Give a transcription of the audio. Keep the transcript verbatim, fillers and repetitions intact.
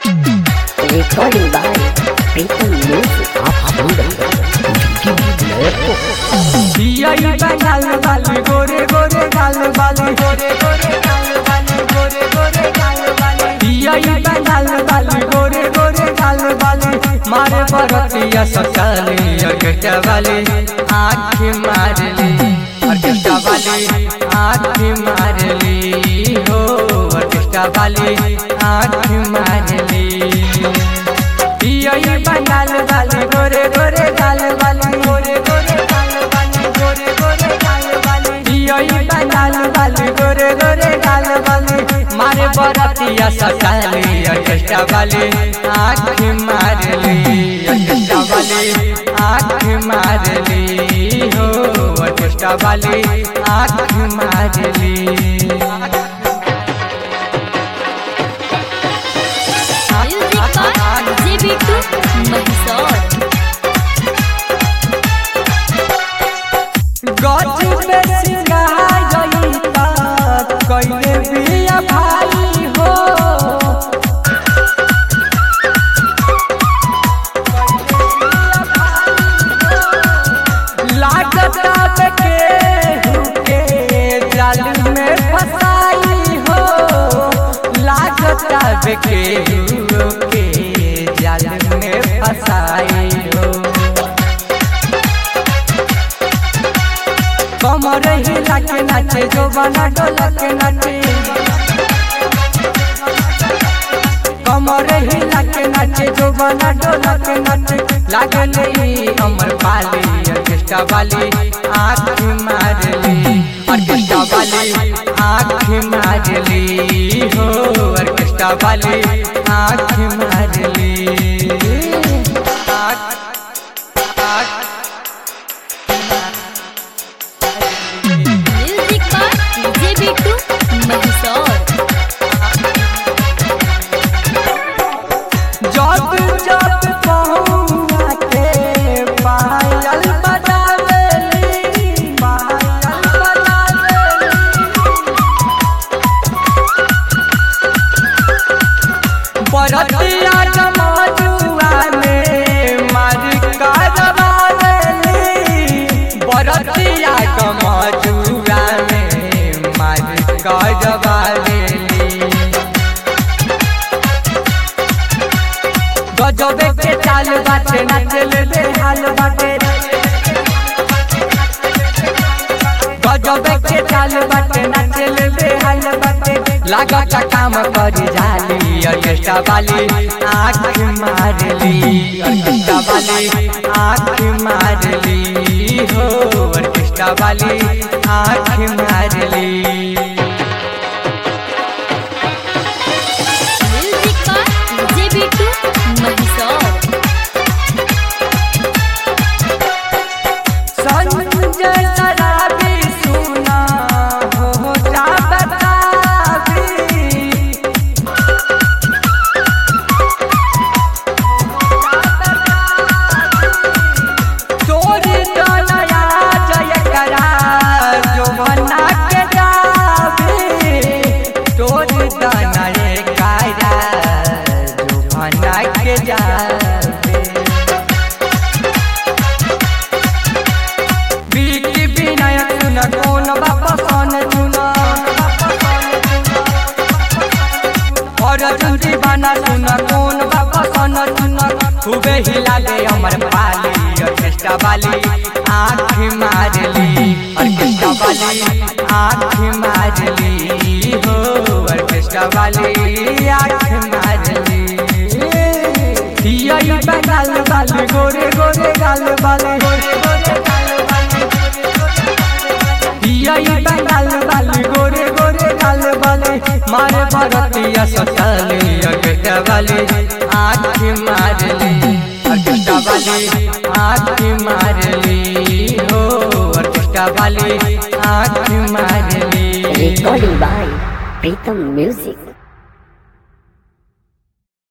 Recording by Pritam Music. आप सुन रहे हैं दियाई गाल वाली गोरे गोरे गाल वाली गोरे गोरे गाल वाली गोरे गोरे गाल वाली दियाई गाल वाली गोरे गोरे गाल वाली मारे बरतिया सकाली अगटा वाली आँख मार ली अगटा वाली आँख मार ली हो अगटा वाली आँख मार ली दियाई गाल वाली गोरे गोरे गाल वाली गोरे गोरे गाल वाली गोरे गोरे गाल वाली दियाई गाल वाली गोरे गोरे गाल वाली मारे बरतिया सकाली अगटा वाली आँख मार ली अगटा वाली आँख मार ली हो अगटा वाली आँख मार ली गज में सिंगाई कैले बिया भाई हो लागता के के जाल में फसाई हो लागता के के जाल में फसाई हो कमर हिला के नाचे जो बना डोला के नाचे कमर हिला के नाचे जो बना डोला के नाचे लागले अमर पाली ऑर्केस्ट्रा वाली आँख मार ली ऑर्केस्ट्रा वाली आँख मार ली हो ऑर्केस्ट्रा वाली आँख मार ली जब जब पहुँचा के पायल बजावेली पायल बजावेली बरतिया जमाजुआ में मार करवावेली बरतिया जमाजुआ में मार करवावेली गजबे के चाल बाटे नाचल दे हाल बाटे गजबे के चाल बाटे नाचल दे हाल बाटे लागत काम कर जाली ऑर्केस्ट्रा वाली आँख मार ली ऑर्केस्ट्रा वाली आँख मार ली हो ऑर्केस्ट्रा वाली आँख मार ली दीवाना सुना कौन बाबा सोना सुना खूबे हिला ले अमर पाली ऑर्केस्ट्रा वाली आँख मार ली ऑर्केस्ट्रा वाली आँख मार ली हो ऑर्केस्ट्रा वाली आँख मार ली दियाई गाल वाली गोरे गोरे गाल वाली गोरे गोरे गाल वाली दियाई गाल वाली गोरे गोरे गाल वाली मारे बरतिया सताली ऑर्केस्ट्रा वाली आँख मार ली ऑर्केस्ट्रा वाली आँख मार ली हो ऑर्केस्ट्रा वाली आँख मार ली Recording by Pritam Music.